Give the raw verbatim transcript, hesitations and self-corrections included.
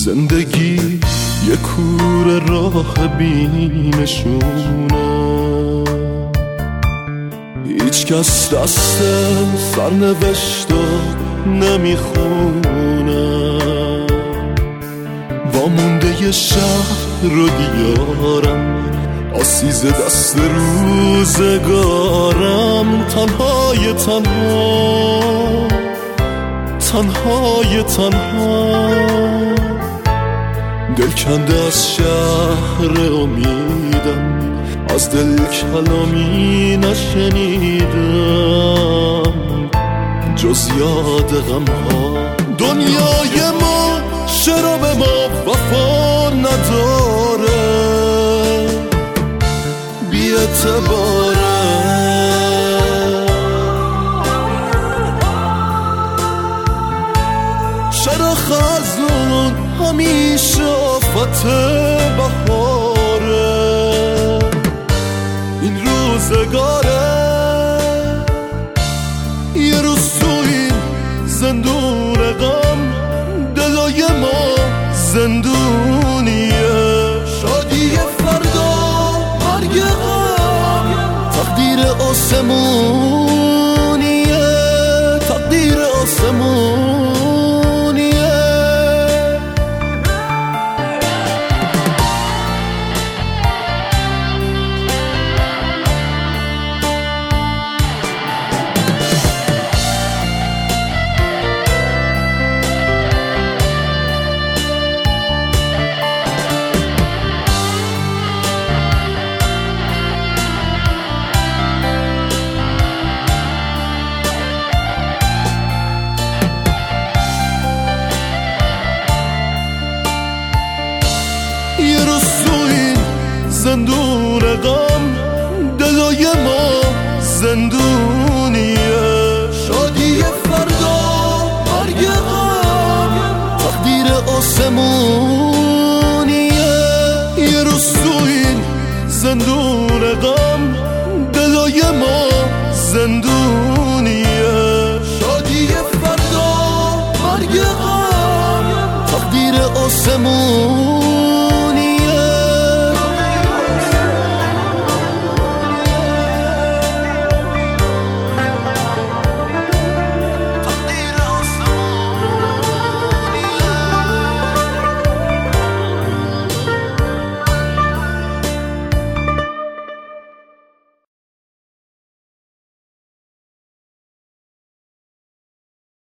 زندگی یه کوره راه بی‌نشونه، هیچ کس دست سرنوشتو نمیخونه. وامونده یه شهر رو دیارم، آسیز دست روزگارم. تنهای تنها تنهای تنها دل کنده از شهر امیدم، از دل کلامی نشنیدم جز یاد غمها. دنیای ما چرا به ما وفا نداره، بی اعتباره. چرا خزون همیشه آفت بهاره، این روزگاره. یه روز تو این زندون غم دلای ما زندونیه، شادی فردا مرگ غم تقدیر آسمونیه، تقدیر آسمونیه. یه روز تو این زندون غم دلای ما زندونیه، شادی فردا مرگ غم تقدیر آسمونیه. یه روز تو این زندون غم دلای ما زندونیه، شادی فردا مرگ غم تقدیر آسمونیه.